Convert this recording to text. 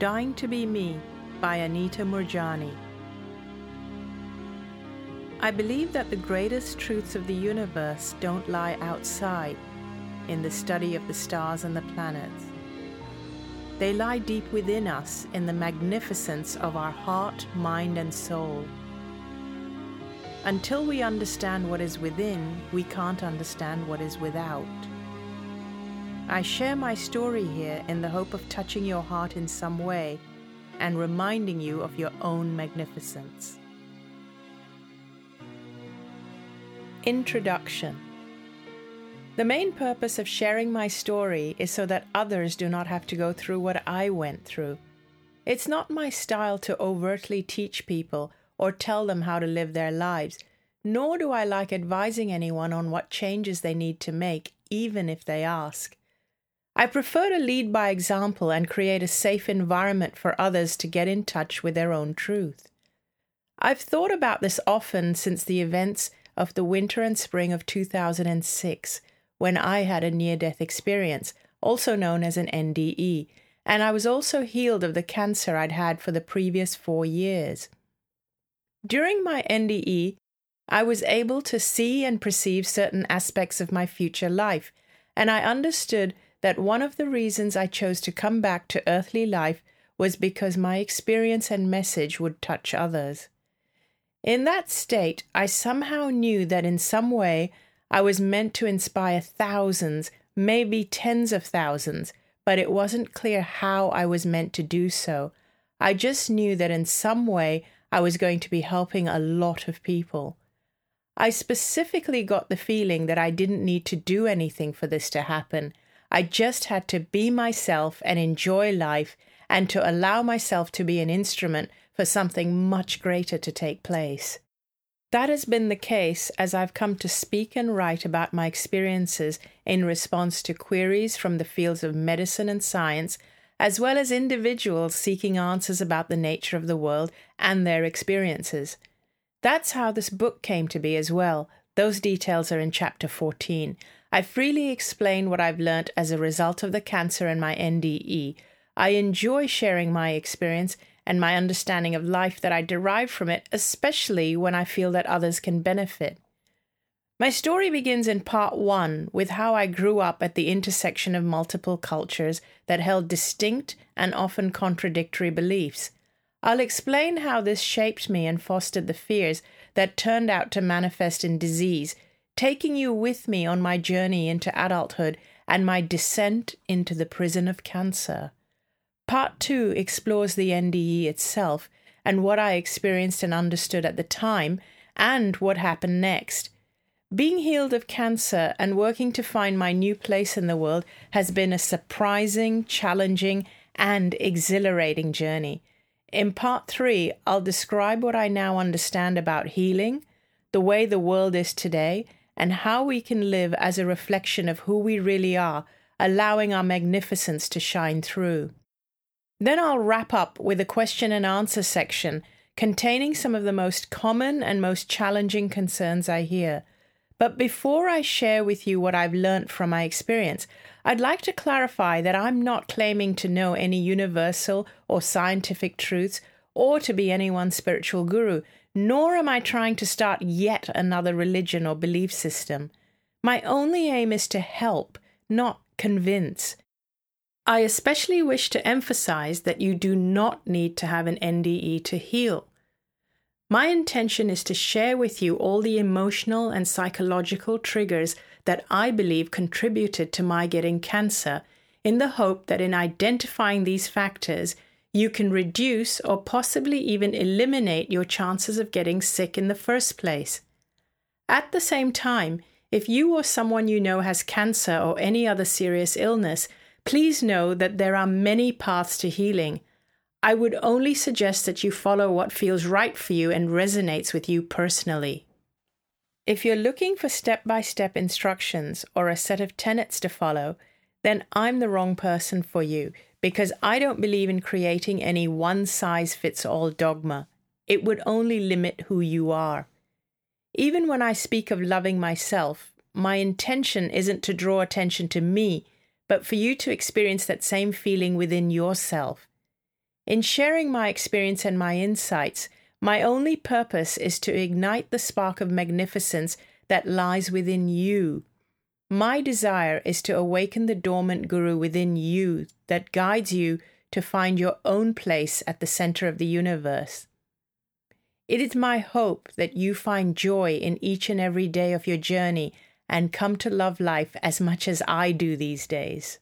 Dying to Be Me by Anita Moorjani. I believe that the greatest truths of the universe don't lie outside, in the study of the stars and the planets. They lie deep within us in the magnificence of our heart, mind, and soul. Until we understand what is within, we can't understand what is without. I share my story here in the hope of touching your heart in some way and reminding you of your own magnificence. Introduction. The main purpose of sharing my story is so that others do not have to go through what I went through. It's not my style to overtly teach people or tell them how to live their lives, nor do I like advising anyone on what changes they need to make, even if they ask. I prefer to lead by example and create a safe environment for others to get in touch with their own truth. I've thought about this often since the events of the winter and spring of 2006, when I had a near-death experience, also known as an NDE, and I was also healed of the cancer I'd had for the previous 4 years. During my NDE, I was able to see and perceive certain aspects of my future life, and I understood that one of the reasons I chose to come back to earthly life was because my experience and message would touch others. In that state, I somehow knew that in some way I was meant to inspire thousands, maybe tens of thousands, but it wasn't clear how I was meant to do so. I just knew that in some way I was going to be helping a lot of people. I specifically got the feeling that I didn't need to do anything for this to happen. I just had to be myself and enjoy life and to allow myself to be an instrument for something much greater to take place. That has been the case as I've come to speak and write about my experiences in response to queries from the fields of medicine and science, as well as individuals seeking answers about the nature of the world and their experiences. That's how this book came to be as well. Those details are in chapter 14. I freely explain what I've learnt as a result of the cancer and my NDE. I enjoy sharing my experience and my understanding of life that I derive from it, especially when I feel that others can benefit. My story begins in part 1 with how I grew up at the intersection of multiple cultures that held distinct and often contradictory beliefs. I'll explain how this shaped me and fostered the fears that turned out to manifest in disease, taking you with me on my journey into adulthood and my descent into the prison of cancer. Part 2 explores the NDE itself and what I experienced and understood at the time and what happened next. Being healed of cancer and working to find my new place in the world has been a surprising, challenging, and exhilarating journey. In part 3, I'll describe what I now understand about healing, the way the world is today, and how we can live as a reflection of who we really are, allowing our magnificence to shine through. Then I'll wrap up with a question and answer section containing some of the most common and most challenging concerns I hear. But before I share with you what I've learnt from my experience, I'd like to clarify that I'm not claiming to know any universal or scientific truths or to be anyone's spiritual guru, nor am I trying to start yet another religion or belief system. My only aim is to help, not convince. I especially wish to emphasize that you do not need to have an NDE to heal. My intention is to share with you all the emotional and psychological triggers that I believe contributed to my getting cancer, in the hope that in identifying these factors, you can reduce or possibly even eliminate your chances of getting sick in the first place. At the same time, if you or someone you know has cancer or any other serious illness, please know that there are many paths to healing. I would only suggest that you follow what feels right for you and resonates with you personally. If you're looking for step-by-step instructions or a set of tenets to follow, then I'm the wrong person for you, because I don't believe in creating any one-size-fits-all dogma. It would only limit who you are. Even when I speak of loving myself, my intention isn't to draw attention to me, but for you to experience that same feeling within yourself. In sharing my experience and my insights, my only purpose is to ignite the spark of magnificence that lies within you. My desire is to awaken the dormant guru within you that guides you to find your own place at the center of the universe. It is my hope that you find joy in each and every day of your journey and come to love life as much as I do these days.